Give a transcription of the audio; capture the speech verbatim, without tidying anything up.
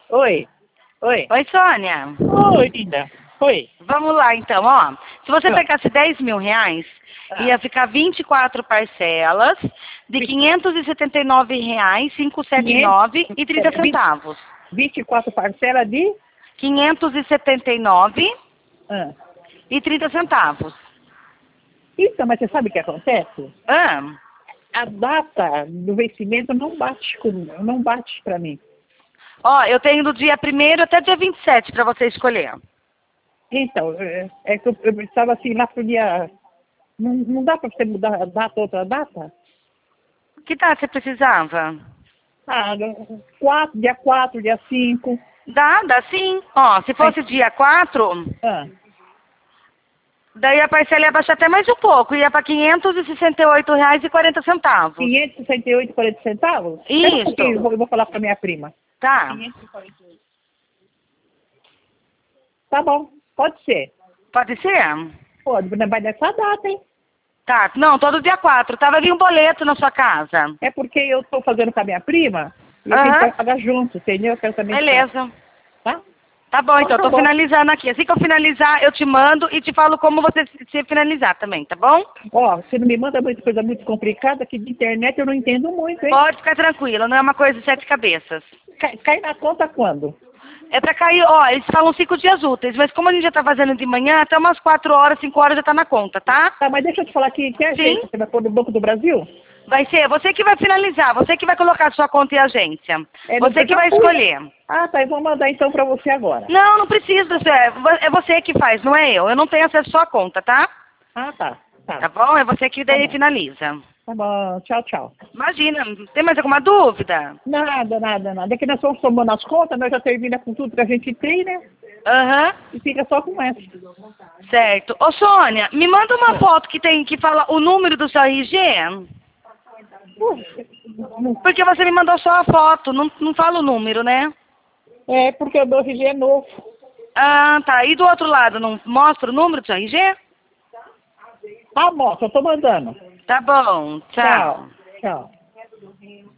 Oi. Oi. Oi, Sônia. Oi, linda. Oi. Vamos lá, então, ó. Se você Ah. pegasse dez mil reais, Ah. ia ficar vinte e quatro parcelas de quinhentos e setenta e nove reais, quinhentos e setenta e nove e trinta centavos. vinte e quatro parcelas de? quinhentos e setenta e nove Ah. e trinta centavos. Então, mas você sabe o que acontece? Ah, A data do vencimento não bate comigo, não bate pra mim. ó, eu tenho do dia primeiro até dia vinte e sete para você escolher. Então, é, é que eu, eu estava assim lá pro dia... Não, não dá pra você mudar a data, outra data? Que data você precisava? Ah, quatro, dia quatro, dia cinco. Dá, dá sim. Ó, se fosse Ai. dia quatro, Ah. daí a parcela ia baixar até mais um pouco, ia para quinhentos e sessenta e oito reais e quarenta centavos. quinhentos e sessenta e oito e quarenta centavos? Espera um Isso. pouquinho, eu vou, eu vou falar pra minha prima. Tá. Tá bom, pode ser. Pode ser? Pode, mas vai nessa data, hein? Tá. Não, todo dia quatro. Tava vindo um boleto na sua casa. É porque eu tô fazendo com a minha prima e eu Aham. tenho que pagar junto, entendeu? Eu quero também... Beleza. Tá? Tá bom, então. Tá Tô bom. finalizando aqui. Assim que eu finalizar, eu te mando e te falo como você se finalizar também, tá bom? Ó, você não me manda muita coisa muito complicada, que de internet eu não entendo muito, hein? Pode ficar tranquila, não é uma coisa de sete cabeças. Cai, cai na conta quando? É pra cair, ó, eles falam cinco dias úteis, mas como a gente já tá fazendo de manhã, até umas quatro horas, cinco horas já tá na conta, tá? Tá, mas deixa eu te falar aqui, que agência Sim. você vai pôr no Banco do Brasil? Vai ser você que vai finalizar, você que vai colocar sua conta em agência. É, não Você que já vai fui. escolher. Ah, tá, eu vou mandar então pra você agora. Não, não precisa, é vo- é você que faz, não é eu. Eu não tenho acesso à sua conta, tá? Ah, tá, tá. Tá bom? É você que Tá daí bom. finaliza. Tá bom, tchau, tchau. Imagina, tem mais alguma dúvida? Nada, nada, nada. É que nós estamos somando as contas, nós já termina com tudo que a gente tem, né? Aham, E fica só com essa. certo. Ô, Sônia, me manda uma foto que tem que fala o número do seu R G. Porque você me mandou só a foto, não, não fala o número, né? É, porque o meu R G é novo. Ah, tá. E do outro lado, não mostra o número do seu R G? Ah, moça, eu tô mandando. Tá bom, tchau. Tchau. Tchau.